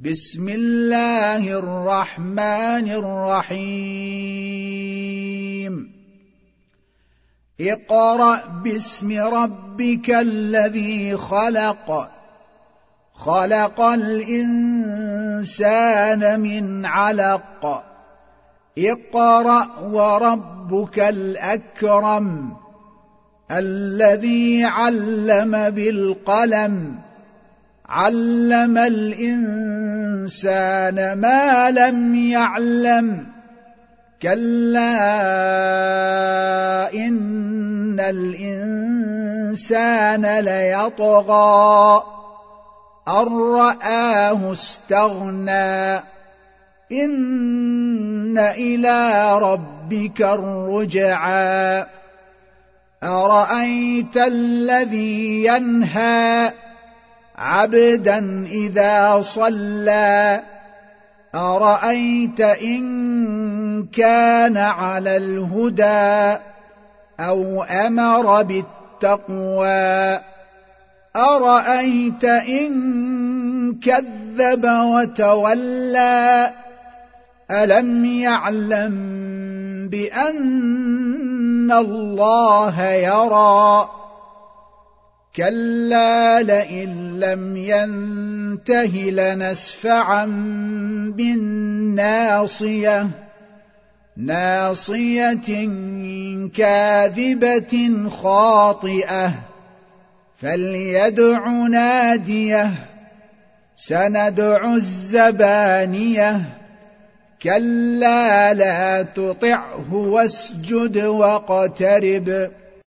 بسم الله الرحمن الرحيم اقرأ باسم ربك الذي خلق خلق الإنسان من علق اقرأ وربك الأكرم الذي علم بالقلم علم الإنسان ما لم يعلم كلا إن الإنسان ليطغى أن رآه استغنى إن إلى ربك الرجعى أرأيت الذي ينهى عبدا إذا صلى أرأيت إن كان على الهدى أو أمر بالتقوى أرأيت إن كذب وتولى ألم يعلم بأن الله يرى كلا لئن لم ينته لنسفعا بالناصية ناصية كاذبة خاطئة فليدع ناديه سندع الزبانية كلا لا تطعه واسجد واقترب